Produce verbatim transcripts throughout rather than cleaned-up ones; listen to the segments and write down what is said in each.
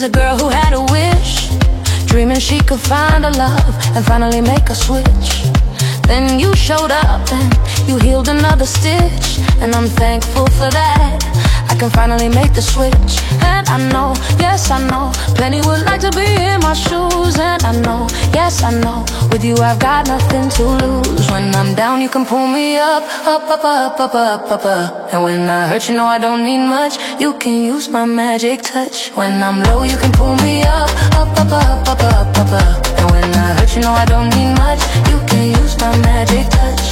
a girl who had a wish, dreaming she could find a love and finally make a switch. Then you showed up and you healed another stitch, and I'm thankful for that. I can finally make the switch. And I know, yes I know, plenty would like to be in my shoes. And I know, yes I know, with you I've got nothing to lose. When I'm down you can pull me up, up, up, up, up, up, up, up. And when I hurt you know I don't need much, you can use my magic touch. When I'm low you can pull me up, up, up, up, up, up, up, up. And when I hurt you know I don't need much, you can use my magic touch.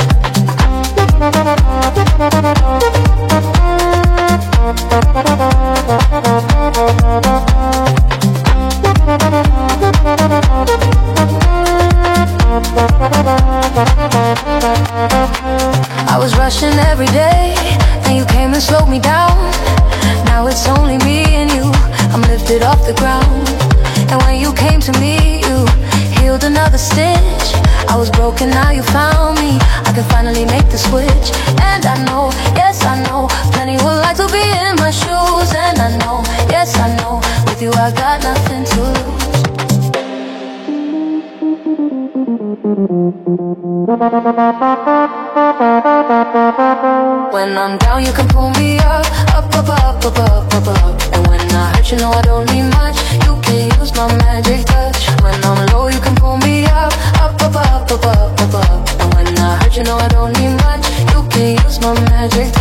I was rushing every day, and you came and slowed me down. Now it's only me and you, I'm lifted off the ground. And when you came to me, you healed another stitch. I was broken, now you found me, I can finally make the switch. And I know, yes I know, plenty would like to be in my shoes. And I know, yes I know, with you I got nothing to lose. When I'm down you can pull me up, up, up, up, up, up, up, up. And when I hurt you know I don't need much, you can use my magic touch. When I'm low you can pull me up, up, up, up, up, up, up, up. And when I hurt you know I don't need much, you can use my magic touch.